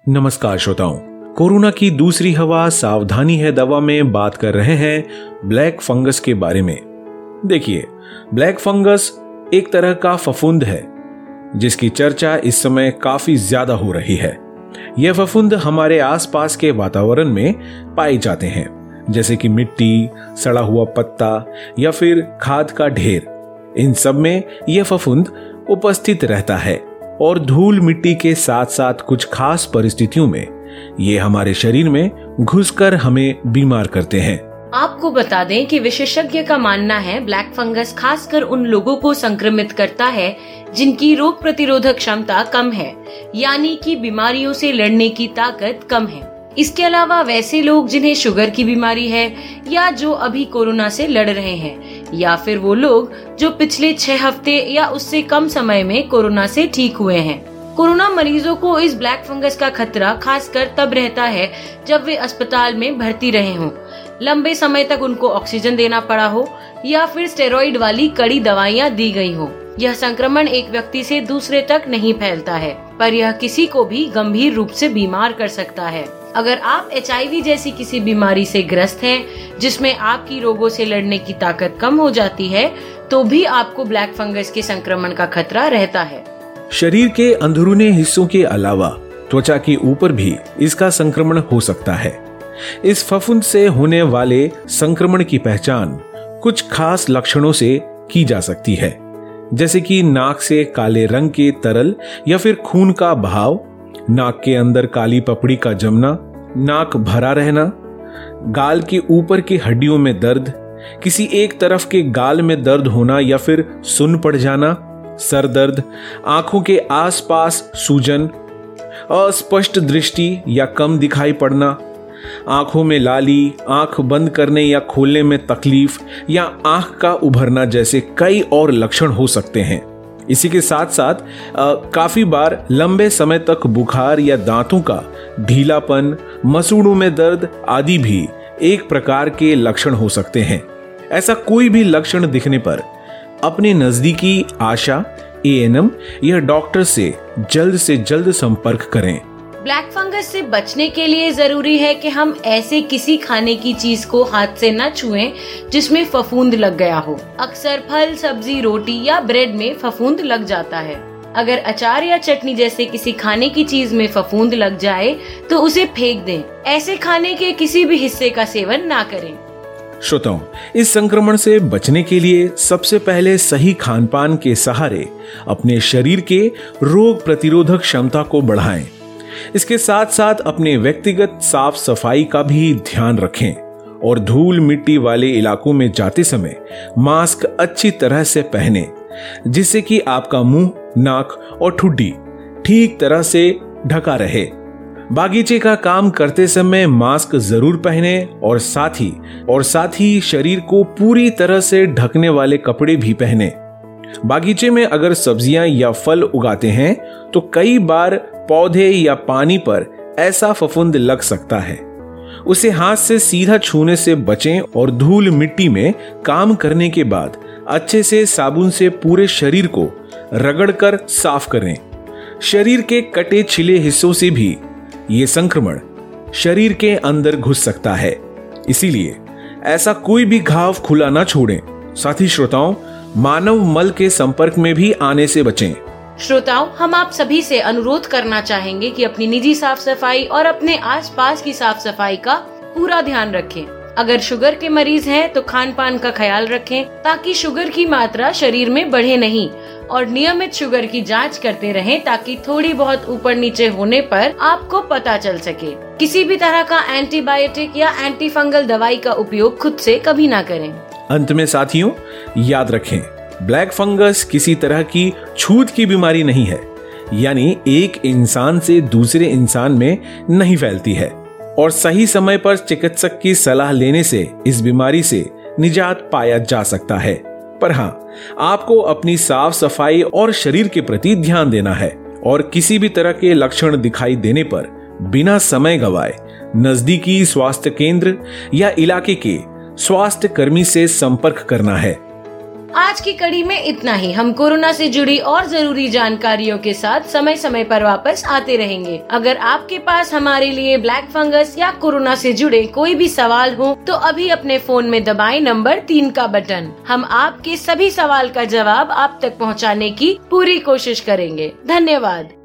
नमस्कार श्रोताओं, कोरोना की दूसरी हवा सावधानी है दवा में बात कर रहे हैं ब्लैक फंगस के बारे में। देखिए, ब्लैक फंगस एक तरह का फफूंद है जिसकी चर्चा इस समय काफी ज्यादा हो रही है। यह फफूंद हमारे आसपास के वातावरण में पाए जाते हैं, जैसे कि मिट्टी, सड़ा हुआ पत्ता या फिर खाद का ढेर। इन सब में यह फफूंद उपस्थित रहता है और धूल मिट्टी के साथ साथ कुछ खास परिस्थितियों में ये हमारे शरीर में घुसकर हमें बीमार करते हैं। आपको बता दें कि विशेषज्ञ का मानना है ब्लैक फंगस खासकर उन लोगों को संक्रमित करता है जिनकी रोग प्रतिरोधक क्षमता कम है, यानी कि बीमारियों से लड़ने की ताकत कम है। इसके अलावा वैसे लोग जिन्हें शुगर की बीमारी है या जो अभी कोरोना से लड़ रहे हैं, या फिर वो लोग जो पिछले 6 हफ्ते या उससे कम समय में कोरोना से ठीक हुए हैं। कोरोना मरीजों को इस ब्लैक फंगस का खतरा खासकर तब रहता है जब वे अस्पताल में भर्ती रहे हों, लंबे समय तक उनको ऑक्सीजन देना पड़ा हो या फिर स्टेरॉइड वाली कड़ी दवाइयां दी गई हो। यह संक्रमण एक व्यक्ति से दूसरे तक नहीं फैलता है, पर यह किसी को भी गंभीर रूप से बीमार कर सकता है। अगर आप HIV जैसी किसी बीमारी से ग्रस्त हैं, जिसमें आपकी रोगों से लड़ने की ताकत कम हो जाती है, तो भी आपको ब्लैक फंगस के संक्रमण का खतरा रहता है। शरीर के अंदरूनी हिस्सों के अलावा त्वचा के ऊपर भी इसका संक्रमण हो सकता है। इस फफूंद से होने वाले संक्रमण की पहचान कुछ खास लक्षणों से की जा सकती है, जैसे कि नाक से काले रंग के तरल या फिर खून का बहाव, नाक के अंदर काली पपड़ी का जमना, नाक भरा रहना, गाल के ऊपर की हड्डियों में दर्द, किसी एक तरफ के गाल में दर्द होना या फिर सुन्न पड़ जाना, सर दर्द, आंखों के आसपास सूजन, अस्पष्ट दृष्टि या कम दिखाई पड़ना, आंखों में लाली, आंख बंद करने या खोलने में तकलीफ या आंख का उभरना जैसे कई और लक्षण हो सकते हैं। इसी के साथ साथ काफी बार लंबे समय तक बुखार या दांतों का ढीलापन, मसूड़ों में दर्द आदि भी एक प्रकार के लक्षण हो सकते हैं। ऐसा कोई भी लक्षण दिखने पर अपने नजदीकी आशा, ANM या डॉक्टर से जल्द संपर्क करें। ब्लैक फंगस से बचने के लिए जरूरी है कि हम ऐसे किसी खाने की चीज को हाथ से न छुएं जिसमें फफूंद लग गया हो। अक्सर फल, सब्जी, रोटी या ब्रेड में फफूंद लग जाता है। अगर अचार या चटनी जैसे किसी खाने की चीज में फफूंद लग जाए तो उसे फेंक दें। ऐसे खाने के किसी भी हिस्से का सेवन ना करें। श्रोताओं, इस संक्रमण से बचने के लिए सबसे पहले सही खानपान के सहारे अपने शरीर के रोग प्रतिरोधक क्षमता को बढ़ाएं। इसके साथ साथ अपने व्यक्तिगत साफ सफाई का भी ध्यान रखें और धूल मिट्टी वाले इलाकों में जाते समय मास्क अच्छी तरह से पहनें, जिससे कि आपका मुंह, नाक और ठुड्डी ठीक तरह से ढका रहे। बागीचे का काम करते समय मास्क जरूर पहनें और साथ ही शरीर को पूरी तरह से ढकने वाले कपड़े भी पहनें। बागीचे में अगर सब्जियां या फल उगाते हैं तो कई बार पौधे या पानी पर ऐसा फफूंद लग सकता है। उसे हाथ से सीधा छूने से बचें और धूल मिट्टी में काम करने के बाद अच्छे से साबुन से पूरे शरीर को रगड़कर साफ करें। शरीर के कटे छिले हिस्सों से भी ये संक्रमण शरीर के अंदर घुस सकता है, इसीलिए ऐसा कोई भी घाव खुला ना छोड़ें। साथ ही श्रोताओं, मानव मल के संपर्क में भी आने से बचें। श्रोताओं, हम आप सभी से अनुरोध करना चाहेंगे कि अपनी निजी साफ सफाई और अपने आसपास की साफ सफाई का पूरा ध्यान रखें। अगर शुगर के मरीज हैं तो खान पान का ख्याल रखें ताकि शुगर की मात्रा शरीर में बढ़े नहीं, और नियमित शुगर की जांच करते रहें ताकि थोड़ी बहुत ऊपर नीचे होने पर आपको पता चल सके। किसी भी तरह का एंटीबायोटिक या एंटी फंगल दवाई का उपयोग खुद से कभी ना करें। अंत में साथियों, याद रखें, ब्लैक फंगस किसी तरह की छूत की बीमारी नहीं है, यानी एक इंसान से दूसरे इंसान में नहीं फैलती है और सही समय पर चिकित्सक की सलाह लेने से इस बीमारी से निजात पाया जा सकता है। पर हाँ, आपको अपनी साफ सफाई और शरीर के प्रति ध्यान देना है और किसी भी तरह के लक्षण दिखाई देने पर बिना समय गवाए नजदीकी स्वास्थ्य केंद्र या इलाके के स्वास्थ्य कर्मी से संपर्क करना है। आज की कड़ी में इतना ही। हम कोरोना से जुड़ी और जरूरी जानकारियों के साथ समय समय पर वापस आते रहेंगे। अगर आपके पास हमारे लिए ब्लैक फंगस या कोरोना से जुड़े कोई भी सवाल हो तो अभी अपने फोन में दबाएं नंबर 3 का बटन। हम आपके सभी सवाल का जवाब आप तक पहुंचाने की पूरी कोशिश करेंगे। धन्यवाद।